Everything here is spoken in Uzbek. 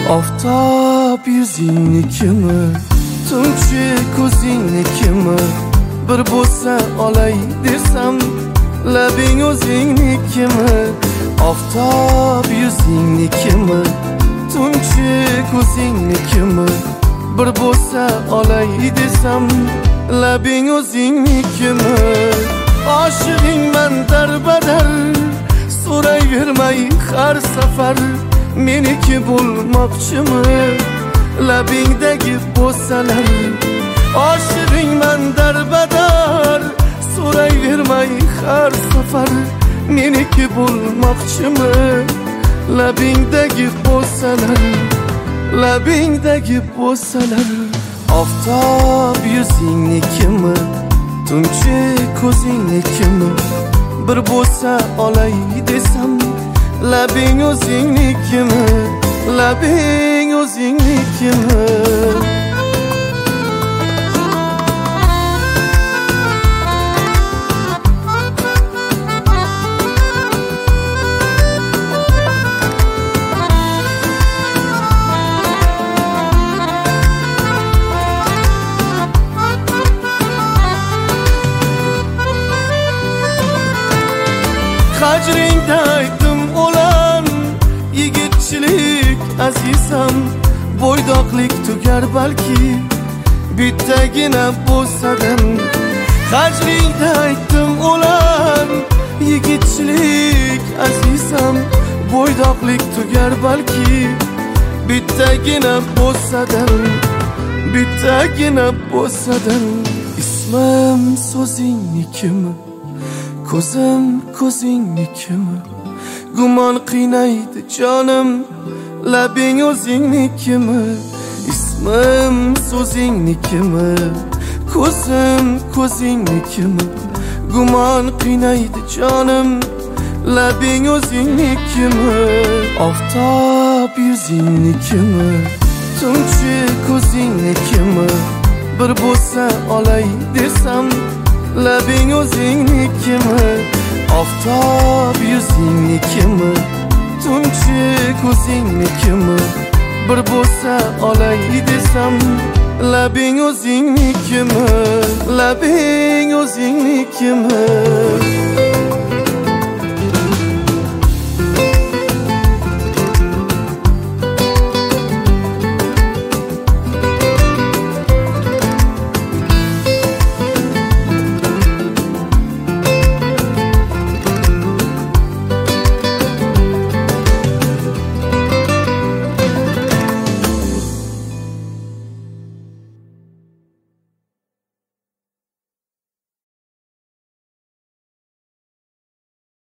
Oftob yuzingnikimi, tunchi ko'zingnikimi, bir bo'lsa olay desam, labing o'zingnikimi? Oftob yuzingnikimi, tunchi ko'zingnikimi, bir bo'lsa olay desam, labing o'zingnikimi? Oshig'ingman darbadar, so'rayvermay har safar, meniki bo'lmoqchimi labingdagi bo'salar? Oshig'ingman darbadar, so'rayvermay har safar, meniki bo'lmoqchimi labingdagi bo'salar? Labingdagi bo'salar. Oftob yuzingnikimi, tunchi ko'zingnikimi, bir bo'lsa olay desam, labing o'zingnikimi? Labing o'zingnikimi? Hajringda aytdim o'lan yigitchilik azizam, bo'ydoqlik tugar balki bittagina bo'lsadan. Hajringda aytdim o'lan yigitchilik azizam, bo'ydoqlik tugar balki bittagina bo'lsadan, bittagina bo'lsadan. Ismim so'zingnikimi, ko'zim ko'zingnikimi, gumon qiynaydi jonim, labing o'zingnikimi? Ismim so'zingnikimi, ko'zim ko'zingnikimi, gumon qiynaydi jonim, labing o'zingnikimi? Oftob yuzingnikimi, tunchi ko'zingnikimi, bir bo'lsa olay desam, labing o'zingnikimi? Oftob yuzingnikimi, tunchi ko'zingnikimi, bir bo'lsa olay desam, labing o'zingnikimi? Labing o'zingnikimi?